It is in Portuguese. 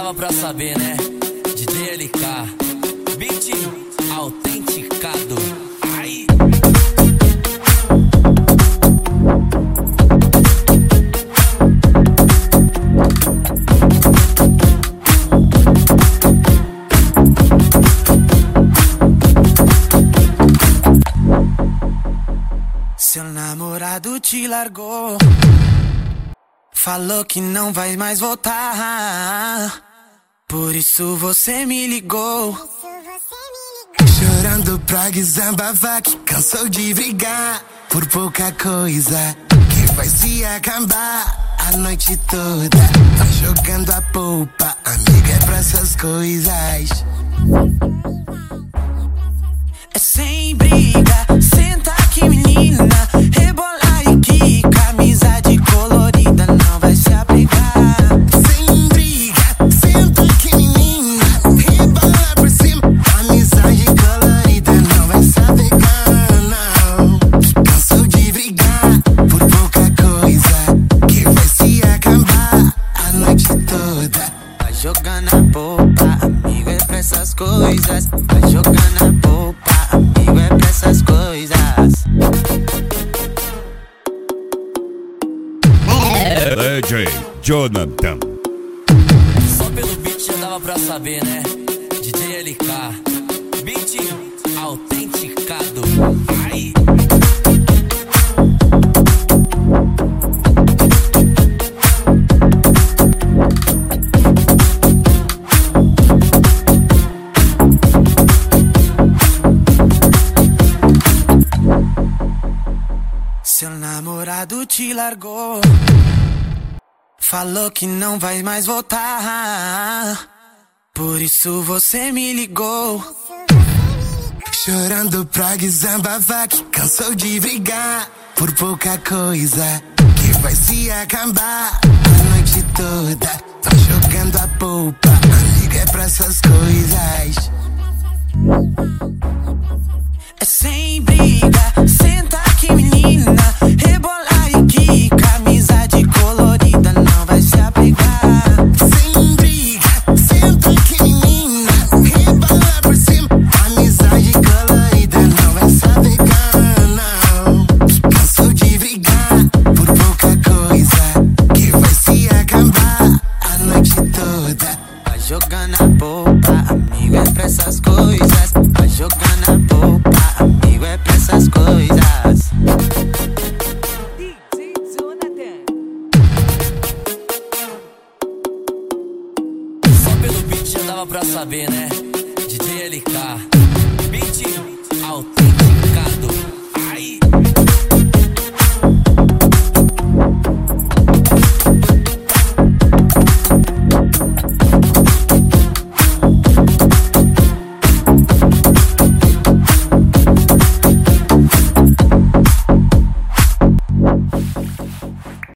dava pra saber, né? DJ LK, beat autenticado. Ai. Seu namorado te largou, falou que não vai mais voltar, por isso você me ligou. Chorando pra desabafar, que cansou de brigar por pouca coisa, que vai se acabar a noite toda. Tá jogando a polpa, amiga, é pra essas coisas. É sem briga, senta aqui menina, rebola e quica, amizade colorida não vai se apegar. Sem briga, senta aqui menina, rebola por cima, amizade colorida não vai se apegar, não. Cansou de brigar por pouca coisa, que vai se acabar a noite toda. Vai jogando a polpa, amigo, é pra essas coisas. Vai jogando a polpa, amigo, é pra essas coisas. DJ Jonathan. Só pelo beat já dava pra saber, né? DJ LK, beat autenticado. Ai. Seu namorado te largou, falou que não vai mais voltar, por isso você me ligou. Chorando pra desabafar, que cansou de brigar por pouca coisa, que vai se acabar a noite toda. Tá jogando a polpa, amiga, é pra essas coisas. É sem briga, senta aqui menina, rebola e quica, amizade colorida não vai se apegar. Sem briga, senta aqui menina, rebola por cima, amizade colorida não vai se apegar, não. Cansou de brigar por pouca coisa, que vai se acabar a noite toda. Vai jogando a polpa, amigo, é pra essas coisas. Vai jogando a polpa, amigo, é pra essas coisas. DJ Jonathan. Só pelo beat já dava pra saber, né? DJ LK, beat